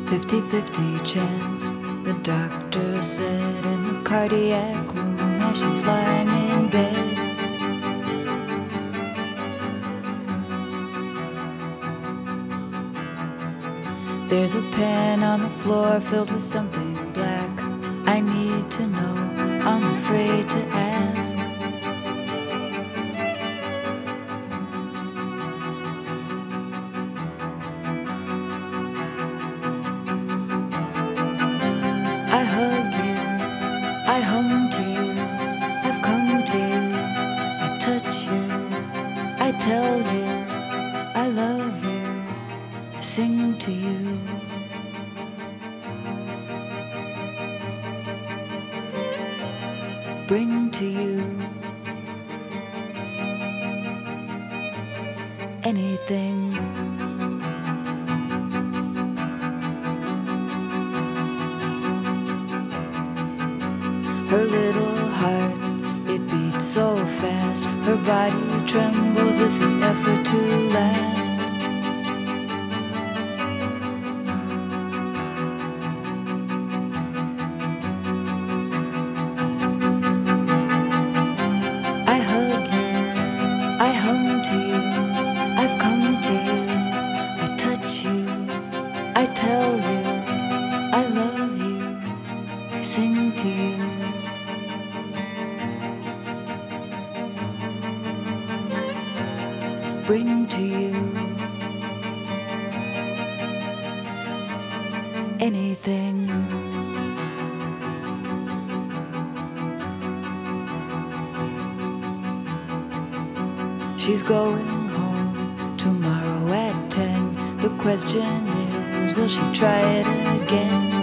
50-50 chance, the doctor said in the cardiac room as she's lying in bed. There's a pen on the floor filled with something black. I need to know, I'm afraid to ask. I hug you, I hum to you, I've come to you, I touch you, I tell you, I love you, I sing to you. Bring to you anything. Her little heart, it beats so fast. Her body trembles with the effort to last. I hug you, I hum to you, I've come to you, I touch you, I tell you, I love you, I sing to you. Bring to you anything. She's going home tomorrow at 10. The question is, will she try it again?